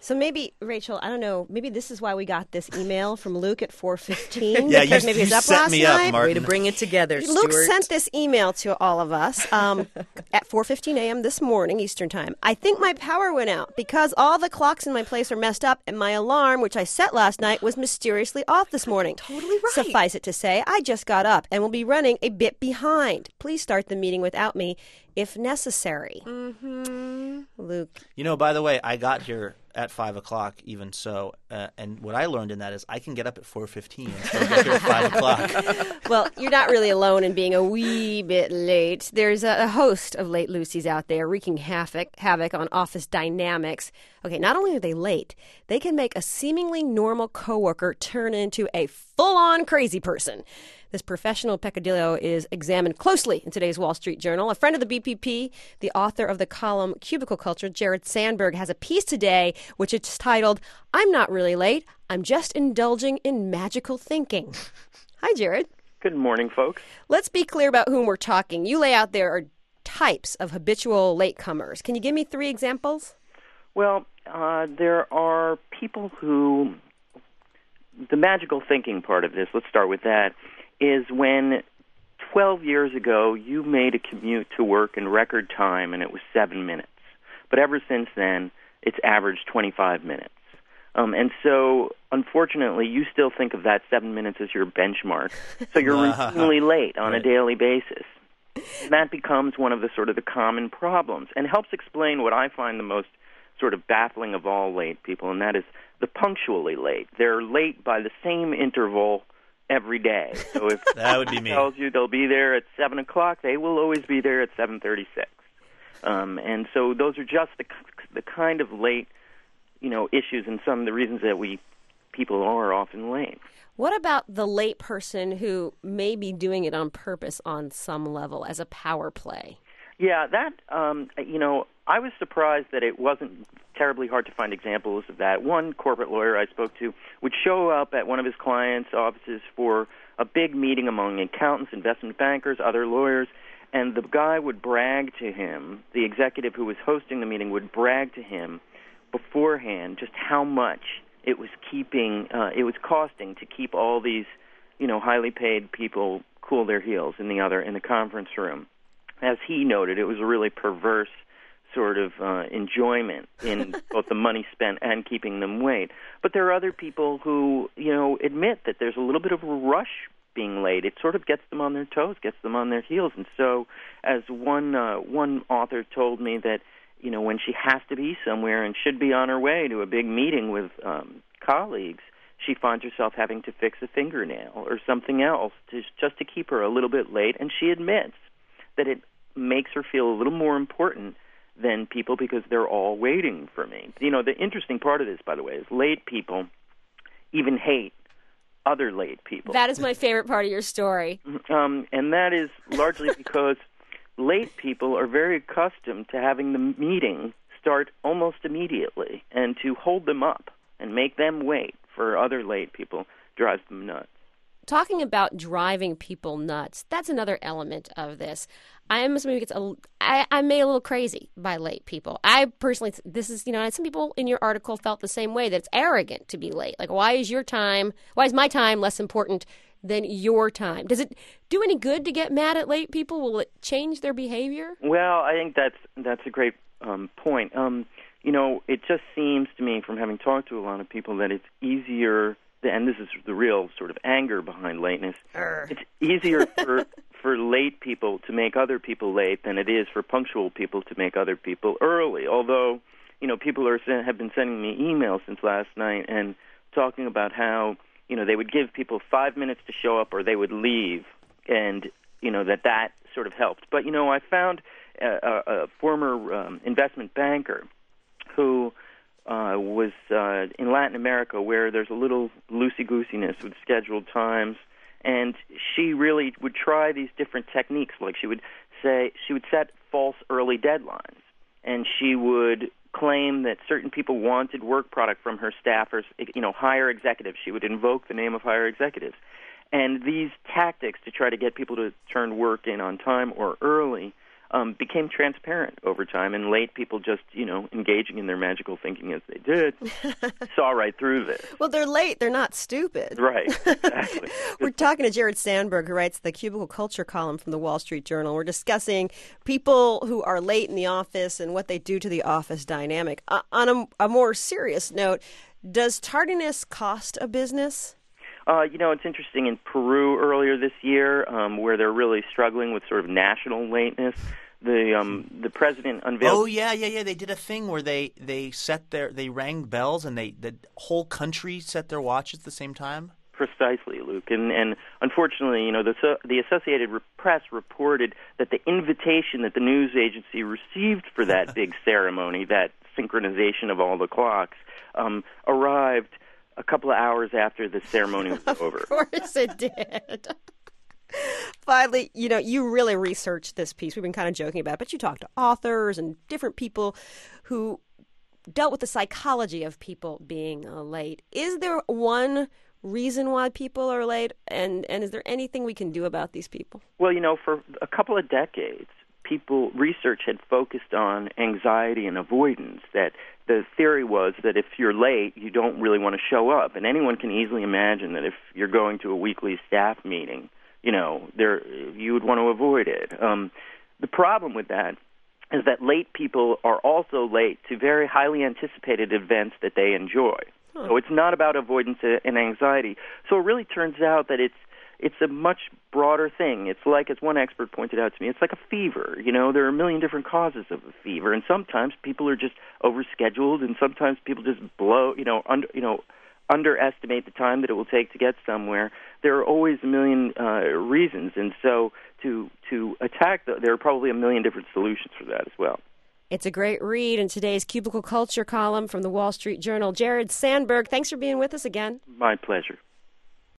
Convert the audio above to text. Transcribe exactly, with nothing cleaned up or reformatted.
So maybe, Rachel, I don't know, maybe this is why we got this email from Luke at four fifteen. Yeah, you, maybe you it was up set last me night. up, Martin. Way to bring it together, Luke Stuart. sent this email to all of us um, at four fifteen a.m. this morning, Eastern Time. I think my power went out because all the clocks in my place are messed up, and my alarm, which I set last night, was mysteriously off this morning. Totally right. Suffice it to say, I just got up and will be running a bit behind. Please start the meeting without me if necessary. Mm-hmm. Luke. You know, by the way, I got here at five o'clock even so, uh, and what I learned in that is I can get up at four fifteen and still get here at five o'clock. Well, you're not really alone in being a wee bit late. There's a, a host of late Lucys out there wreaking havoc, havoc on office dynamics. Okay, not only are they late, they can make a seemingly normal coworker turn into a full-on crazy person. This professional peccadillo is examined closely in today's Wall Street Journal. A friend of the B P P, the author of the column Cubicle Culture, Jared Sandberg, has a piece today which is titled, I'm Not Really Late, I'm Just Indulging in Magical Thinking. Hi, Jared. Good morning, folks. Let's be clear about whom we're talking. You lay out there are types of habitual latecomers. Can you give me three examples? Well, uh, there are people who, the magical thinking part of this, let's start with that, is when twelve years ago you made a commute to work in record time and it was seven minutes. But ever since then, it's averaged twenty-five minutes. Um, and so, unfortunately, you still think of that seven minutes as your benchmark. So you're routinely late on a daily basis. And that becomes one of the sort of the common problems and helps explain what I find the most sort of baffling of all late people, and that is the punctually late. They're late by the same interval every day. So if that would be me. tells you they'll be there at seven o'clock, they will always be there at seven thirty-six. Um, and so those are just the the kind of late, you know, issues and some of the reasons that we people are often late. What about the late person who may be doing it on purpose on some level as a power play? Yeah, that, um, you know, I was surprised that it wasn't terribly hard to find examples of that. One corporate lawyer I spoke to would show up at one of his clients' offices for a big meeting among accountants, investment bankers, other lawyers, and the guy would brag to him, the executive who was hosting the meeting would brag to him beforehand just how much it was keeping, uh, it was costing to keep all these, you know, highly paid people cool their heels in the other, in the conference room. As he noted, it was a really perverse sort of uh, enjoyment in both the money spent and keeping them wait. But there are other people who, you know, admit that there's a little bit of a rush being late. It sort of gets them on their toes, gets them on their heels. And so, as one uh, one author told me that, you know, when she has to be somewhere and should be on her way to a big meeting with um, colleagues, she finds herself having to fix a fingernail or something else to, just to keep her a little bit late. And she admits that it makes her feel a little more important than people because they're all waiting for me. You know, the interesting part of this, by the way, is late people even hate other late people. That is my favorite part of your story. Um, and that is largely because late people are very accustomed to having the meeting start almost immediately, and to hold them up and make them wait for other late people drives them nuts. Talking about driving people nuts, that's another element of this. I am somebody who gets a, I, I'm made a little crazy by late people. I personally, this is, you know, some people in your article felt the same way, that it's arrogant to be late. Like, why is your time, why is my time less important than your time? Does it do any good to get mad at late people? Will it change their behavior? Well, I think that's that's a great um, point. Um, you know, it just seems to me, from having talked to a lot of people, that it's easier, and this is the real sort of anger behind lateness, Urgh. It's easier for for late people to make other people late than it is for punctual people to make other people early. Although, you know, people are have been sending me emails since last night and talking about how, you know, they would give people five minutes to show up or they would leave, and, you know, that that sort of helped. But, you know, I found a, a, a former um, investment banker who uh, was uh, in Latin America, where there's a little loosey-goosiness with scheduled times, and she really would try these different techniques. Like she would say, she would set false early deadlines, and she would claim that certain people wanted work product from her staffers, you know, higher executives. She would invoke the name of higher executives. And these tactics to try to get people to turn work in on time or early um, became transparent over time, and late people just, you know, engaging in their magical thinking as they did, saw right through this. Well, they're late. They're not stupid. Right, exactly. We're talking to Jared Sandberg, who writes the Cubicle Culture column from the Wall Street Journal. We're discussing people who are late in the office and what they do to the office dynamic. Uh, on a, a more serious note, does tardiness cost a business? Uh, you know, it's interesting. In Peru earlier this year, um, where they're really struggling with sort of national lateness, the um, the president unveiled. Oh yeah, yeah, yeah. They did a thing where they, they set their they rang bells and they the whole country set their watch at the same time. Precisely, Luke. And and unfortunately, you know, the the Associated Press reported that the invitation that the news agency received for that big ceremony, that synchronization of all the clocks, um, arrived a couple of hours after the ceremony was over. Of course it did. Finally, you know, you really researched this piece. We've been kind of joking about it, but you talked to authors and different people who dealt with the psychology of people being uh, late. Is there one reason why people are late, and, and is there anything we can do about these people? Well, you know, for a couple of decades, people, research had focused on anxiety and avoidance, that the theory was that if you're late, you don't really want to show up. And anyone can easily imagine that if you're going to a weekly staff meeting, you know, there you would want to avoid it. Um, the problem with that is that late people are also late to very highly anticipated events that they enjoy. Huh. So it's not about avoidance and anxiety. So it really turns out that it's It's a much broader thing. It's like, as one expert pointed out to me, it's like a fever. You know, there are a million different causes of a fever, and sometimes people are just overscheduled, and sometimes people just blow, you know, under, you know, underestimate the time that it will take to get somewhere. There are always a million uh, reasons, and so to to attack, the, there are probably a million different solutions for that as well. It's a great read in today's Cubicle Culture column from the Wall Street Journal. Jared Sandberg, thanks for being with us again. My pleasure.